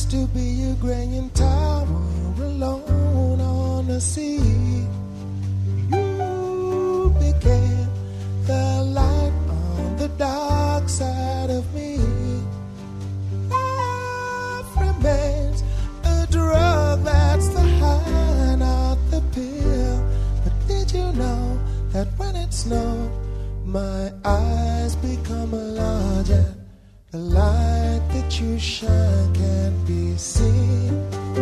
used to be a graying tower alone on the sea. You became the light on the dark side of me. Love remains a drug that's the high, not the pill. But did you know that when it snows, my eyes become larger? The light that you shine can't be seen.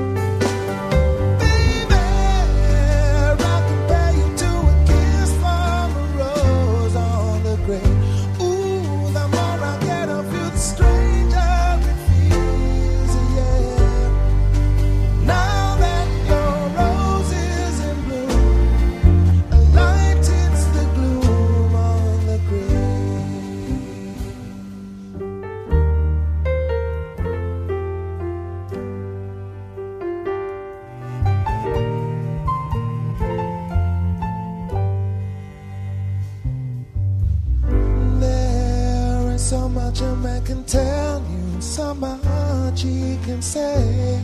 Baby, I compare you to a kiss from a rose on the grave. Ooh, the more I get of you, the stranger it feels, yeah. Now that your rose is in bloom, a light hits the gloom on the grave. So much a man can tell you, so much he can say.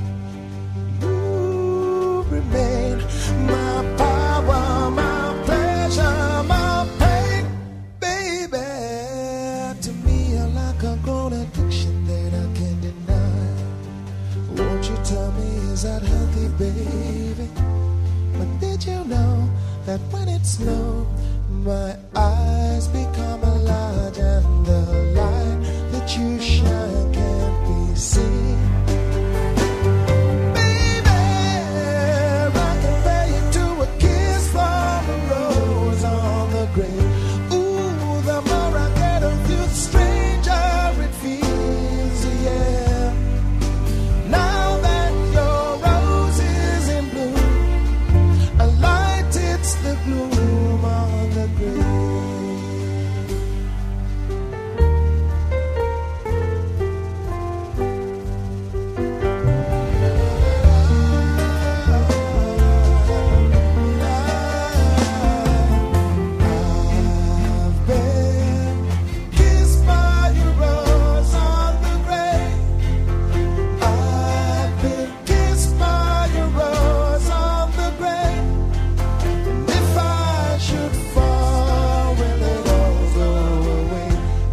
You remain my power, my pleasure, my pain. Baby, to me you're like a grown addiction that I can't deny. Won't you tell me, is that healthy, baby? But did you know that when it snows, my eyes become large and the light that you shine can't be seen? Baby, I compare you to a kiss from a rose on the grave. Ooh, the more I get of you, the stranger it feels, yeah. Now that your rose is in bloom, a light hits the gloom on the grave. I've been kissed by your rose on the grave. I've been kissed by your rose on the grave. And if I should fall, will it all go away?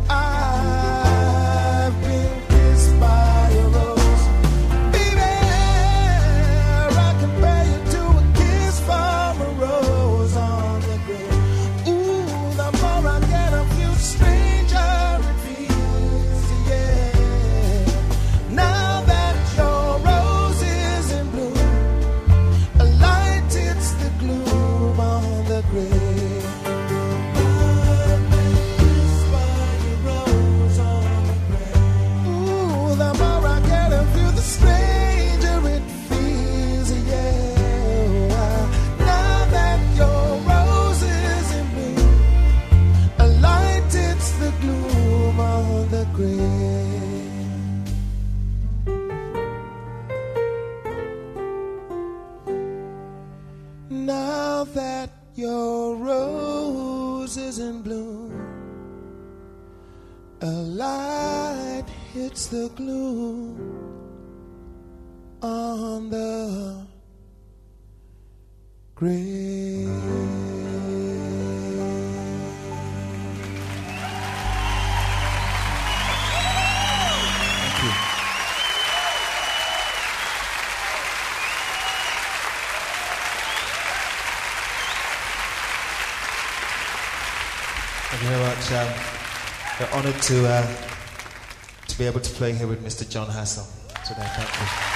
I've been kissed by your rose. Baby, I compare you to a kiss from a rose on the grave. Ooh, the more I get of you, stranger it feels, yeah. Now that your rose is in bloom, a light hits the gloom on the grave. I've been kissed by your rose on the grave. Ooh, the more I get of you, the stranger it feels, yeah. Now that your rose is in bloom, a light hits the gloom on the grave. Now that your rose is in bloom, a light hits the gloom on the grave. Thank you. Thank you very much. We're honoured to be able to play here with Mr. John Hassell today. Thank you.